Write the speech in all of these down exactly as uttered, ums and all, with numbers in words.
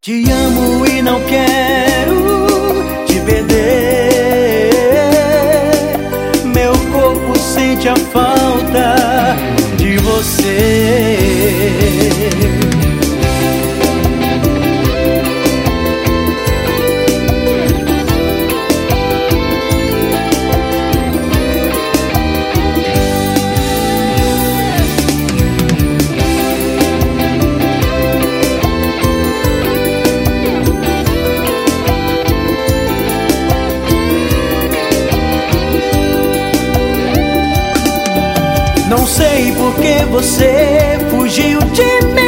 Te amo e não quero te perder. Meu corpo sente a falta de você. Não sei por que você fugiu de mim.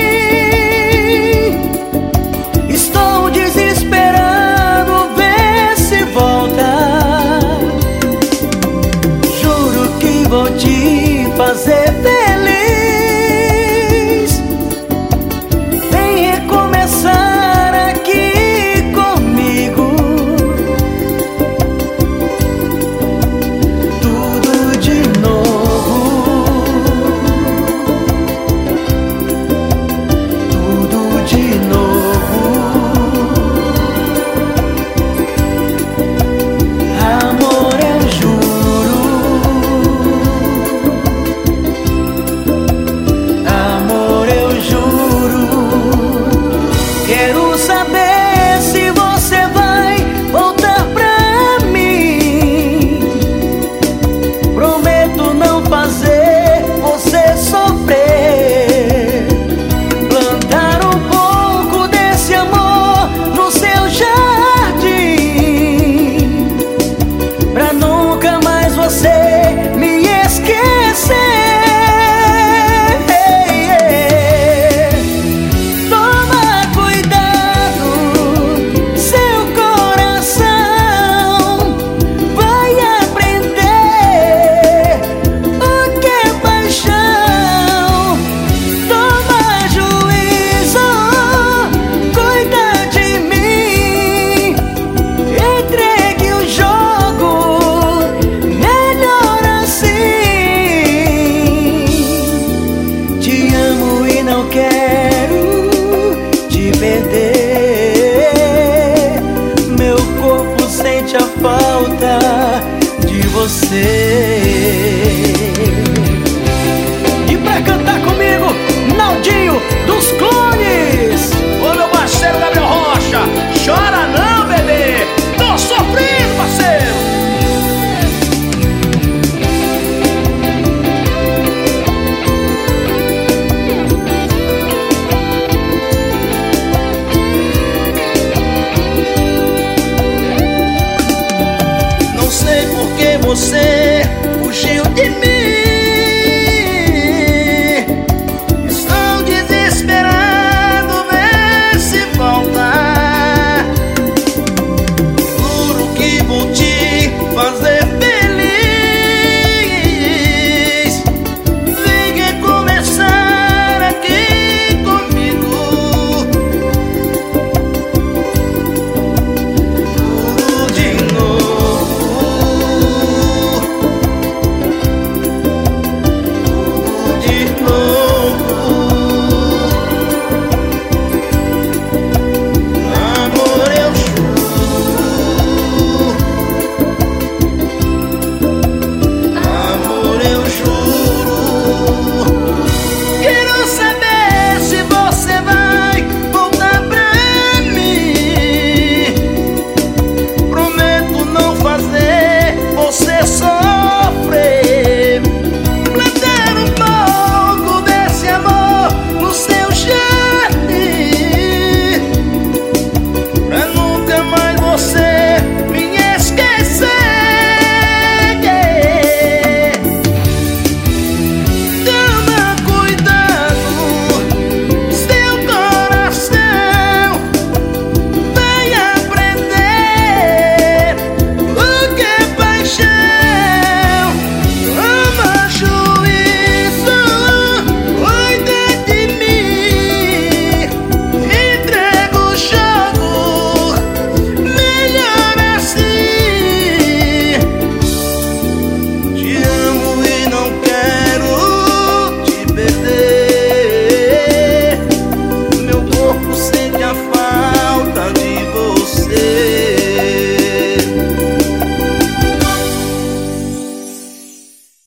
Estou desesperado, vê se volta. Juro que vou te fazer feliz. Vem recomeçar aqui comigo. Tudo de novo. Quero saber se você vai voltar pra mim. Prometo não fazer você sofrer. Plantar um pouco desse amor no seu jardim, pra nunca mais você me esquecer. Não quero te perder. Meu corpo sente a falta de você. E pra cantar comigo, Naldinho dos Clones. Ô meu parceiro Gabriel Rocha, chora não, bebê. Tô sofrendo, parceiro. Você